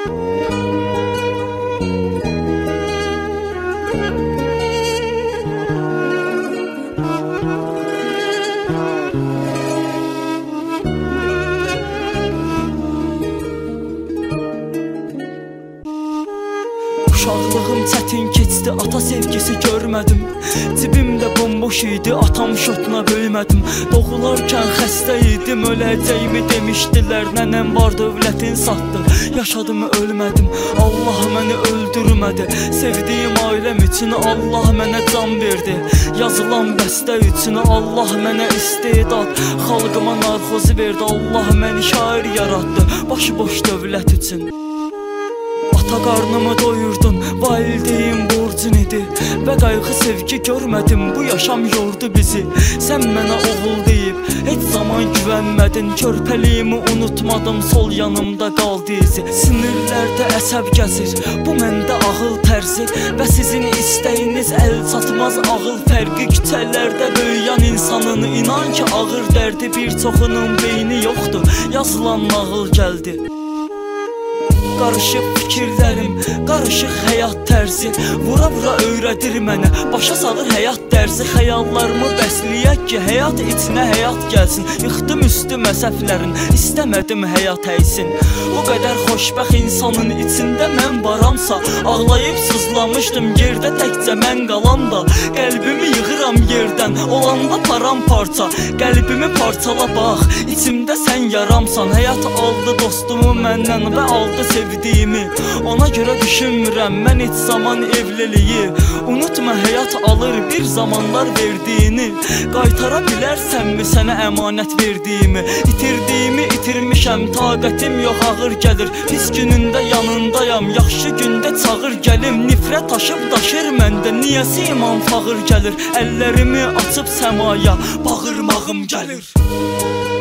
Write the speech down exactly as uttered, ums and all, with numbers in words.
Uşaqlığım çətin keçdi, ata sevgisi görmədim. Cibimdə bomboş idi, atam şotuna böyümədim. Doğularkən xəstə idim, öləcəyimi demişdilər. Nənəm var dövlətin satdı, yaşadım ölmədim. Allah məni öldürmədi, sevdiyim ailəm üçün Allah mənə can verdi. Yazılan bəstə üçün Allah mənə istedad, xalqıma narxozu verdi. Allah məni şair yaratdı, başıboş dövlət üçün. Ata qarnımı doyurdun, valideyn borcun idi. Və qayğı sevgi görmədim, bu yaşam yordu bizi. Sən mənə oğul deyib, heç zaman güvənmədin. Körpəliyimi unutmadım, sol yanımda qaldı izi. Sinirlərdə əsəb gəzir, bu məndə ağıl tərzi. Və sizin istəyiniz əl çatmaz ağıl fərqi. Küçələrdə böyüyən insanın inan ki ağır dərdi. Bir çoxunun beyni yoxdur, yazılan nağıl gəldi. Qarışıq fikirlərim, qarışıq həyat tərzi. Vura-vura öyrədir mənə, başa salır həyat dərzi. Xəyallarımı bəsləyək ki, həyat içinə həyat gəlsin. Yıxdım üstümə səhvlərin, istəmədim həyat əysin. Bu qədər xoşbəxt insanın içində mən varamsa, ağlayıb sızlamışdım yerdə təkcə mən qalam da. Qəlbimi yığıram yerdən, olanda paramparça. Qəlbimi parçala bax, içimdə sən yaramsan. Həyat aldı dostumu məndən və aldı sevdiyimi. Ona görə düşünmürəm mən heç zaman evliliyi. Unutma həyat alır bir zamanlar verdiyini. Qaytara bilərsənmi sənə əmanət verdiyimi? İtirdiyimi itirmişəm, taqətim yox ağır gəlir. Pis günündə yanındayam, yaxşı gündə çağır gəlim. Nifrət aşıb daşır məndə, niyəsi iman fağır gəlir. Əllərimi açıb səmaya, bağırmağım gəlir.